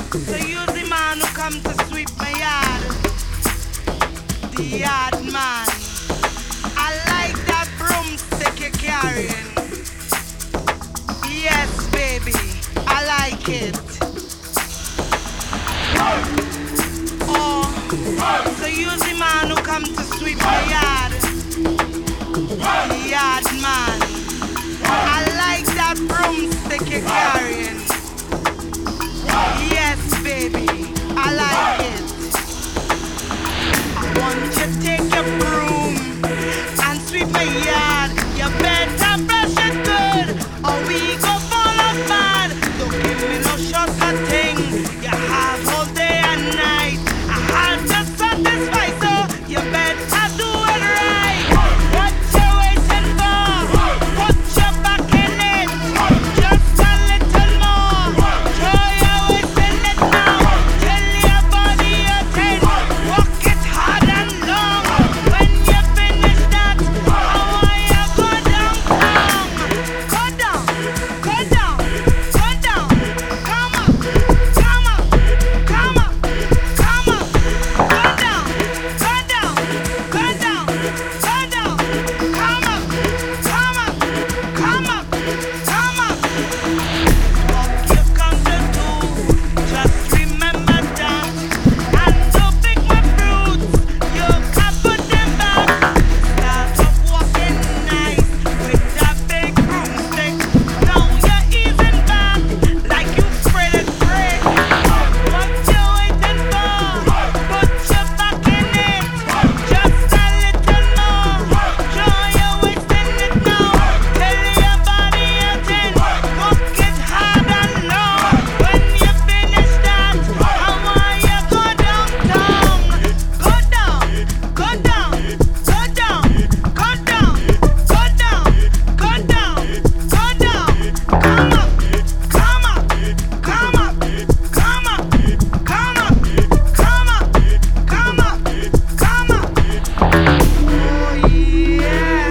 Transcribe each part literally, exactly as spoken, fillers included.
So you the man who come to sweep my yard, the yard man. I like that broomstick you're carrying. Yes, baby, I like it. Oh, so you the man who come to sweep my yard, the yard man. I like that broomstick you're carrying. Yes, baby, I like it. I want you to take your broom and sweep my yard. You better brush it good, or we go fall apart. Don't give me no shortcutting. You have all day and night. I had to satisfy, so you better do it right. What you waiting for? Put your back in it, just a little more. Throw your waist in it now, till your body attend. Walk it hard and long. When you finish that, I want you go downtown. Go down, go down, go down. Come up, come up, come up, come up. Go down, go down, go down, go down. Come up, come up, come up, come up. Walk you come to do, just remember that. And don't pick my fruits, you can put them back. Start off walking nice with that big broomstick. Now you're easing back like you afraid to break. What you waiting for? Put your back in it, just a little more. Throw your waist in it now, till your body attend. Walk it hard and long. When you finish that, I want you go downtown. Go down, go down, go down, go down, go down, go down, go down. Come up, come up, come up, come up, come up, come up, come up, come up. Oh yes,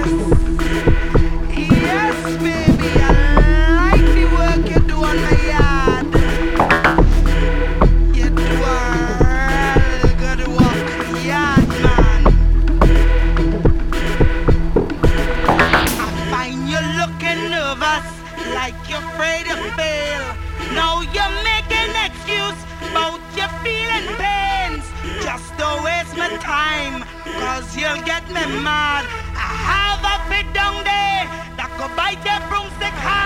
yes, baby, I like the work you do on my yard. You do a real good work, yard man. I find you looking nervous, like you're afraid to fail. Now you're making excuse about your feeling pains. Just don't waste my time, cause you'll get me mad. I have a fit down there that could bite your broomstick hard.